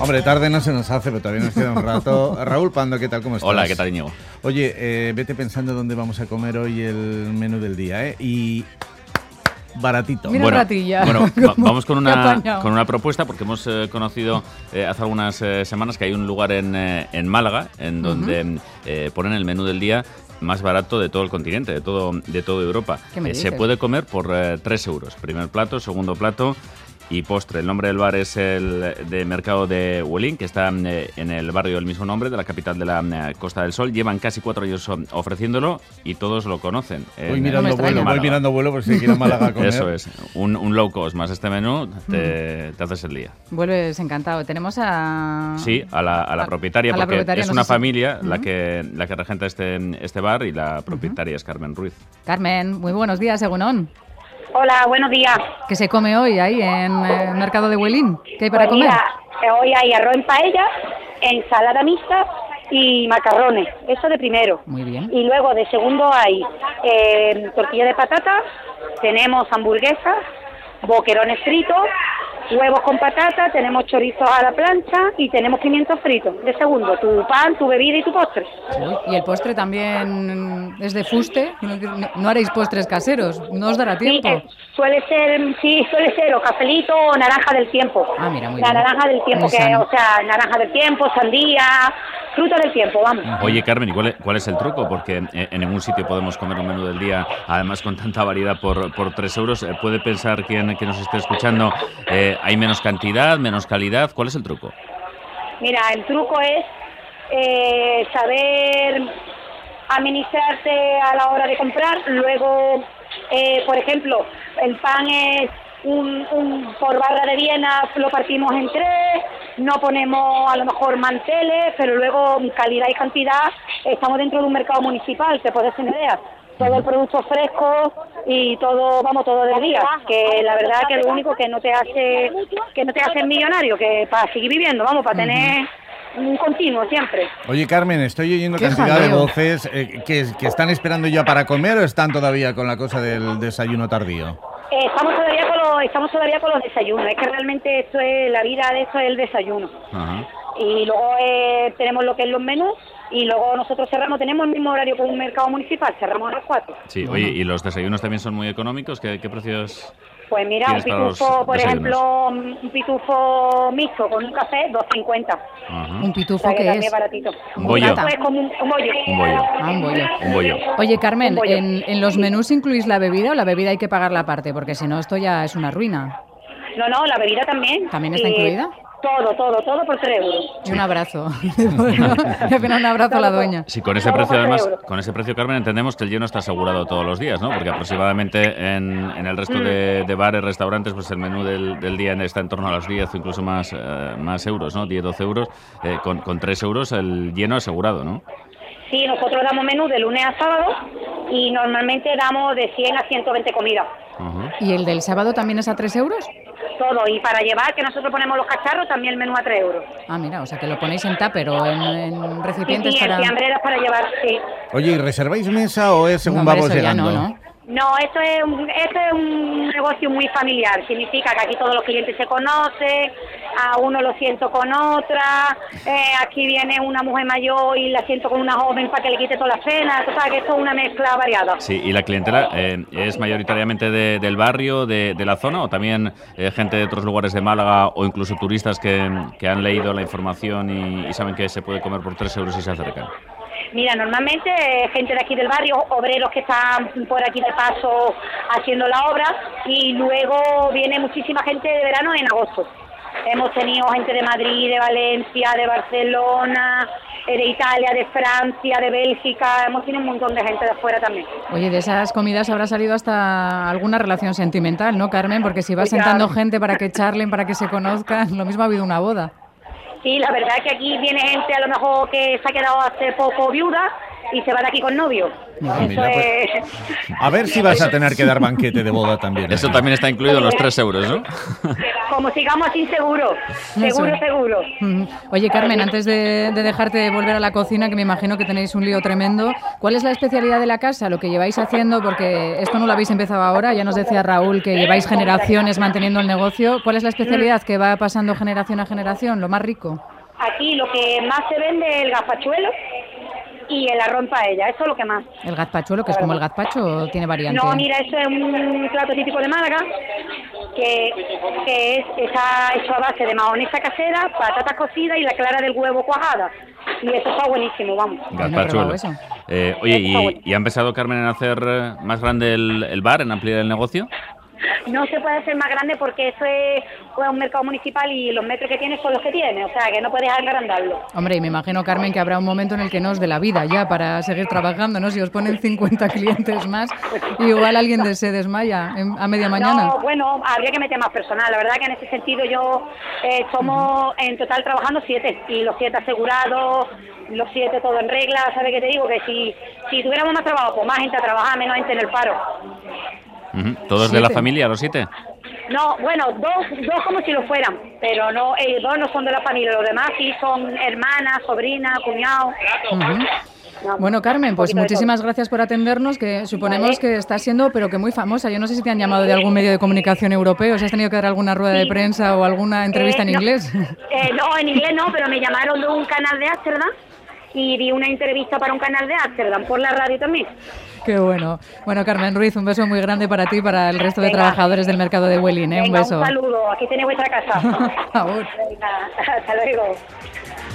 Hombre, tarde no se nos hace, pero todavía nos queda un rato. Raúl Pando, ¿qué tal? ¿Cómo estás? Hola, ¿qué tal, Íñigo? Oye, vete pensando dónde vamos a comer hoy el menú del día, ¿eh? Y baratito. Mira ratilla. Bueno, vamos con una propuesta, porque hemos conocido hace algunas semanas que hay un lugar en Málaga en donde ponen el menú del día más barato de todo el continente, de toda Europa. Se puede comer por 3 euros. Primer plato, segundo plato y postre. El nombre del bar es el de Mercado de Huelín, que está en el barrio del mismo nombre, de la capital de la Costa del Sol. Llevan casi 4 años ofreciéndolo y todos lo conocen. Voy mirando vuelo por si quiero Málaga a comer. Eso es. Un low cost más este menú, te haces el día. Vuelves encantado. Tenemos a... Sí, a la propietaria, porque es una familia la que regenta este bar, y la propietaria es Carmen Ruiz. Carmen, muy buenos días, Egunon. Hola, buenos días. ¿Qué se come hoy ahí en el Mercado de Huelín? ¿Qué hay para comer? Mira, hoy hay arroz en paella, ensalada mixta y macarrones. Eso de primero. Muy bien. Y luego de segundo hay tortilla de patata, tenemos hamburguesas, boquerones fritos, huevos con patata, tenemos chorizos a la plancha y tenemos pimientos fritos. De segundo, tu pan, tu bebida y tu postre. Y el postre también es de fuste. No haréis postres caseros, no os dará tiempo. Sí, suele ser o cafelito o naranja del tiempo. Ah, mira, muy la bien. naranja del tiempo, naranja del tiempo, sandía, fruta del tiempo, vamos. Oye, Carmen, ¿y cuál es el truco? Porque en ningún sitio podemos comer un menú del día, además con tanta variedad por 3 euros. ¿Puede pensar quien nos esté escuchando, hay menos cantidad, menos calidad? ¿Cuál es el truco? Mira, el truco es saber administrarte a la hora de comprar. Luego, por ejemplo, el pan es por barra de Viena, lo partimos en 3, no ponemos a lo mejor manteles, pero luego calidad y cantidad, estamos dentro de un mercado municipal, te puedes hacer una idea. Todo el producto fresco y todo del día, que la verdad que lo único que no te hace millonario, que para seguir viviendo, para tener un continuo siempre. Oye, Carmen, estoy oyendo cantidad de voces que están esperando ya para comer, o están todavía con la cosa del desayuno tardío. Estamos todavía con los desayunos. Es que realmente esto es la vida, de esto es el desayuno. Ajá. Y luego tenemos lo que es los menús. Y luego nosotros tenemos el mismo horario con un mercado municipal, cerramos a las 4. Sí, oye, ¿y los desayunos también son muy económicos? ¿Qué precios? Pues mira, un pitufo, por ejemplo, un pitufo mixto con un café, 2,50. ¿Un pitufo qué es? Baratito. Un bollo. Es como un bollo. Un bollo. Oye, Carmen, ¿en los menús incluís la bebida o la bebida hay que pagarla aparte? Porque si no, esto ya es una ruina. No, la bebida también. ¿También está incluida? Todo por 3 euros. Y un abrazo. Y apenas un abrazo a la dueña. Sí, con ese precio, además, con ese precio, Carmen, entendemos que el lleno está asegurado todos los días, ¿no? Porque aproximadamente en el resto de bares, restaurantes, pues el menú del día está en torno a los 10 o incluso más euros, ¿no? 10, 12 euros. Con 3 euros el lleno asegurado, ¿no? Sí, nosotros damos menú de lunes a sábado y normalmente damos de 100 a 120 comidas. ¿Y el del sábado también es a 3 euros? Todo, y para llevar, que nosotros ponemos los cacharros, también el menú a 3 euros. Ah, mira, o sea que lo ponéis en tupper o en recipientes en fiambreras para llevar, sí. Oye, ¿y reserváis mesa o es según vamos llegando? No, esto es un negocio muy familiar. Significa que aquí todos los clientes se conocen, a uno lo siento con otra, aquí viene una mujer mayor y la siento con una joven para que le quite toda la cena. O sea, que esto es una mezcla variada. Sí, ¿y la clientela es mayoritariamente del barrio, de la zona, o también gente de otros lugares de Málaga o incluso turistas que han leído la información y saben que se puede comer por 3 euros y se acercan? Mira, normalmente gente de aquí del barrio, obreros que están por aquí de paso haciendo la obra, y luego viene muchísima gente de verano en agosto. Hemos tenido gente de Madrid, de Valencia, de Barcelona, de Italia, de Francia, de Bélgica. Hemos tenido un montón de gente de afuera también. Oye, de esas comidas habrá salido hasta alguna relación sentimental, ¿no, Carmen? Porque si vas sentando gente para que charlen, para que se conozcan, lo mismo ha habido una boda. Sí, la verdad es que aquí viene gente a lo mejor que se ha quedado hace poco viuda y se va de aquí con novio. Mira, pues, a ver si vas a tener que dar banquete de boda también. Eso también está incluido en los 3 euros, ¿no? Como sigamos así, seguro. Oye, Carmen, antes de dejarte volver a la cocina, que me imagino que tenéis un lío tremendo, ¿cuál es la especialidad de la casa, lo que lleváis haciendo? Porque esto no lo habéis empezado ahora, ya nos decía Raúl que lleváis generaciones manteniendo el negocio. ¿Cuál es la especialidad que va pasando generación a generación, lo más rico? Aquí lo que más se vende es el gazpachuelo y el arroz en paella, eso es lo que más. ¿El gazpachuelo, que es como el gazpacho, o tiene variante? No, mira, eso es un plato típico de Málaga, que está hecho a base de mayonesa casera, patatas cocidas y la clara del huevo cuajada. Y eso está buenísimo, vamos. Gazpachuelo. Oye, ¿y ha empezado, Carmen, a hacer más grande el bar, en ampliar el negocio? No se puede hacer más grande porque eso es un mercado municipal y los metros que tiene son los que tiene, o sea que no puedes agrandarlo. Hombre, y me imagino, Carmen, que habrá un momento en el que no os dé la vida ya para seguir trabajando, ¿no? Si os ponen 50 clientes más, igual alguien se desmaya a media mañana. No, bueno, habría que meter más personal. La verdad que en ese sentido yo somos en total trabajando 7 y los 7 asegurados, los 7 todo en regla. ¿Sabes qué te digo? Que si tuviéramos más trabajo, pues más gente a trabajar, menos gente en el paro. ¿Todos de la familia, los 7? No, bueno, dos como si lo fueran, pero no, 2 no son de la familia, los demás sí son hermanas, sobrinas, cuñados. Bueno, Carmen, pues muchísimas gracias por atendernos, que suponemos que estás siendo, pero que muy famosa. Yo no sé si te han llamado de algún medio de comunicación europeo, si has tenido que dar alguna rueda de prensa o alguna entrevista en inglés. No, en inglés no, pero me llamaron de un canal de Ámsterdam y di una entrevista para un canal de Ámsterdam, por la radio también. Qué bueno. Bueno, Carmen Ruiz, un beso muy grande para ti y para el resto de trabajadores del mercado de Vueling. Un beso. Un saludo, aquí tenéis vuestra casa. Por favor. Hasta luego.